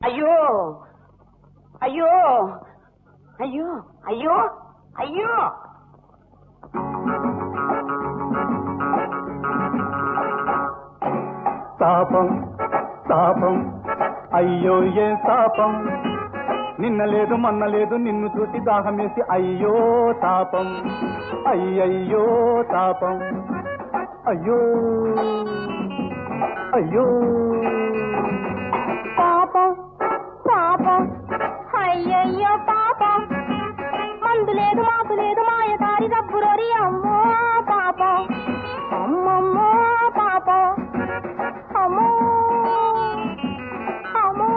అయ్యో అయ్యో అయ్యో అయ్యో అయ్యో తాపం తాపం అయ్యో ఏ తాపం నిన్న లేదు మొన్న లేదు నిన్ను చూసి దాహమేసి అయ్యో తాపం అయ్యయ్యో తాపం అయ్యో అయ్యో పాపం పాపం అయ్యయ్యో పాపం మందు లేదు మాకు లేదు మాయదారి డబ్బురోరి అమ్మో పాపం అమ్మమ్మో పాపం అమ్మో అమ్మో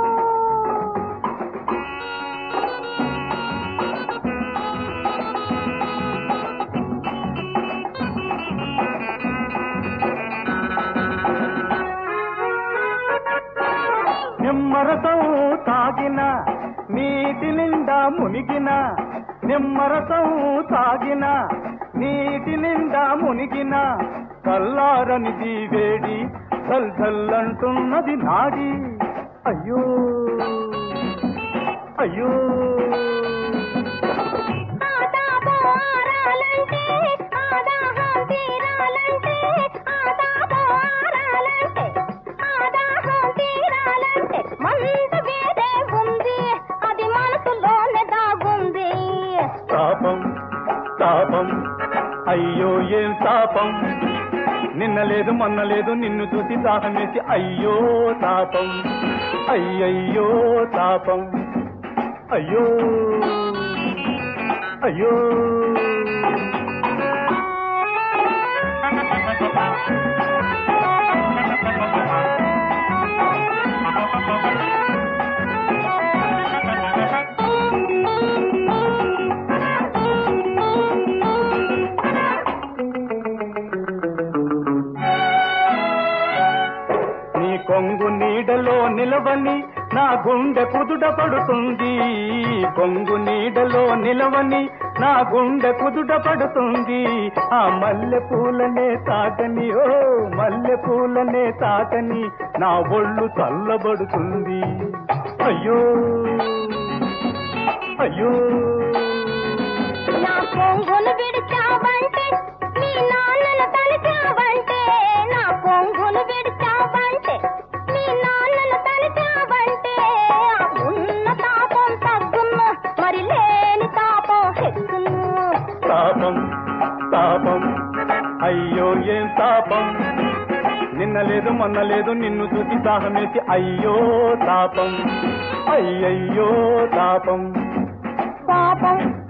నిమ్మరసం తాగిన నీటి నిండా మునిగిన నిమ్మరసం తాగిన నీటి నిండా మునిగిన కల్లారనిది వేడి చల్చల్లంటున్నది నాడి అయ్యో అయ్యో తాపం తాపం అయ్యో ఏం తాపం నిన్న లేదు మొన్న లేదు నిన్ను చూసి దాహమేసి అయ్యో తాపం అయ్యయ్యో తాపం అయ్యో అయ్యో కొంగు నీడలో నిలవని నా గుండె కుదుట పడుతుంది కొంగు నీడలో నిలవని నా గుండె కుదుట పడుతుంది ఆ మల్లె పూలనే తాకని ఓ మల్లె పూలనే తాకని నా ఒళ్ళు చల్లబడుతుంది అయ్యో అయ్యో నా కొంగులు విడిచావంటే నీ నాన్నను తలిచావంటే నా కొంగులు విడిచావంటే నీ నాన్నను తలిచావంటే ఉన్న తాపం తగ్గును మరి లేని తాపం హెచ్చును తాపం తాపం అయ్యో ఏం తాపం నిన్న లేదు మొన్న లేదు నిన్ను చూసి దాహమేసి అయ్యో తాపం అయ్యయ్యో తాపం పాపం